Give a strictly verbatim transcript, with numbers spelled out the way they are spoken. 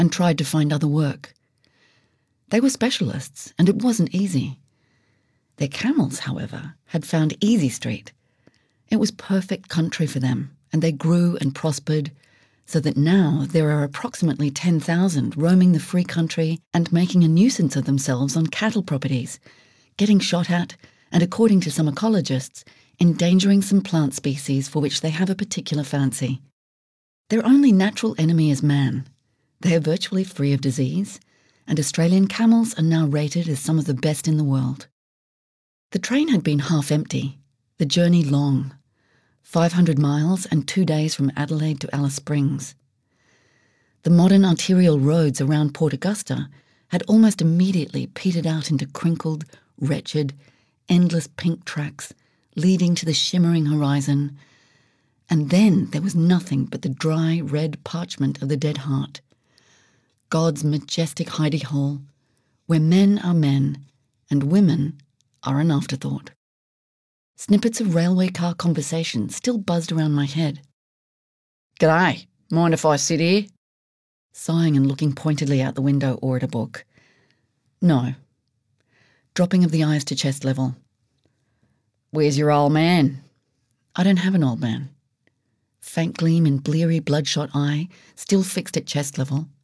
and tried to find other work. They were specialists, and it wasn't easy. Their camels, however, had found Easy Street. It was perfect country for them, and they grew and prospered, so that now there are approximately ten thousand roaming the free country and making a nuisance of themselves on cattle properties, getting shot at, and according to some ecologists, endangering some plant species for which they have a particular fancy. Their only natural enemy is man. They are virtually free of disease, and Australian camels are now rated as some of the best in the world. The train had been half empty, the journey long, five hundred miles and two days from Adelaide to Alice Springs. The modern arterial roads around Port Augusta had almost immediately petered out into crinkled, wretched, endless pink tracks leading to the shimmering horizon, and then there was nothing but the dry red parchment of the Dead Heart, God's majestic hidey hole, where men are men and women are an afterthought. Snippets of railway car conversation still buzzed around my head. "G'day, mind if I sit here?" Sighing and looking pointedly out the window or at a book. "No." Dropping of the eyes to chest level. "Where's your old man?" "I don't have an old man." Faint gleam in bleary bloodshot eye, still fixed at chest level.